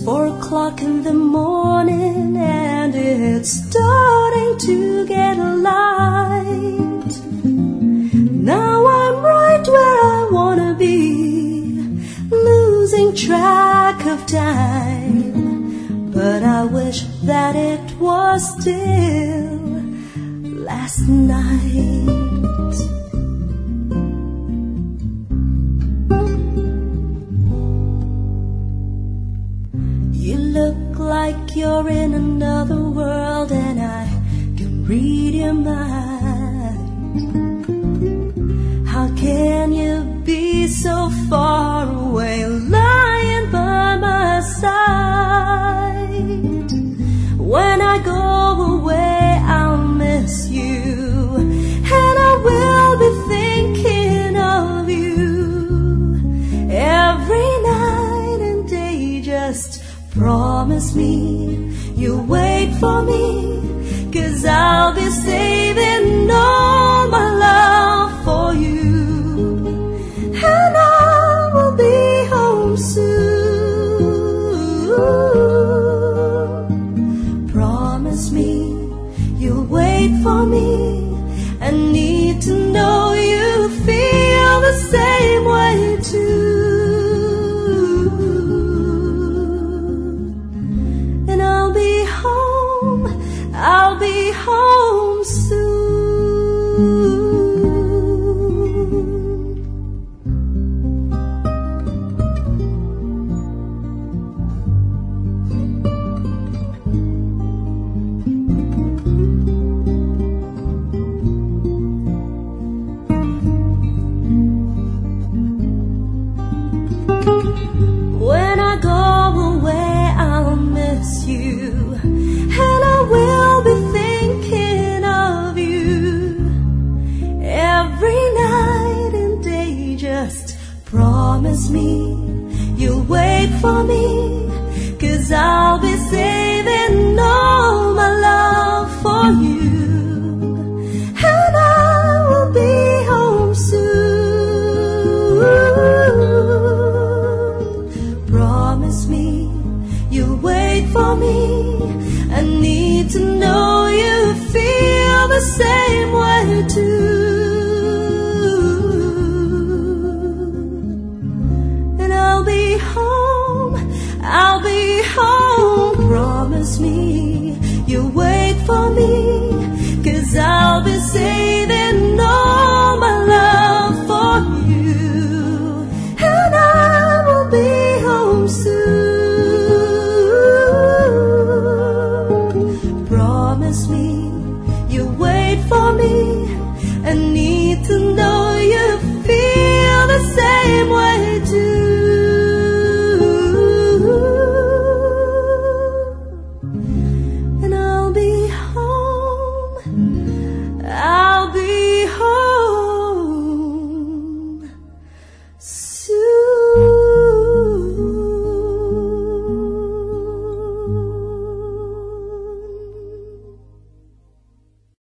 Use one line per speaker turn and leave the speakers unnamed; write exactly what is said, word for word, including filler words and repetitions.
four o'clock in the morning and it's starting to get light. Now I'm right where I wanna be, losing track of time. But I wish that it was still last night. You look like you're in another world and I can read your mind. How can you be so far away, lying by my side? When I go away, I'll miss you, and I will be thinking of you every night and day. Just promise me you'll wait for me, 'cause I'll be saving all my love for you, and I will be home soon. Promise me you'll wait for me. I need to know you feel the same way too. And I'll be home, I'll be home soon. When I go away, I'll miss you, and I will be thinking of you every night and day. Just promise me you'll wait for me, 'cause I'll be saving all my love for you, and I will be home soon. Promise me you'll wait for me. I need to know you feel the same way too. And I'll be home, I'll be home. Promise me you'll wait for me, 'cause I'll be safe.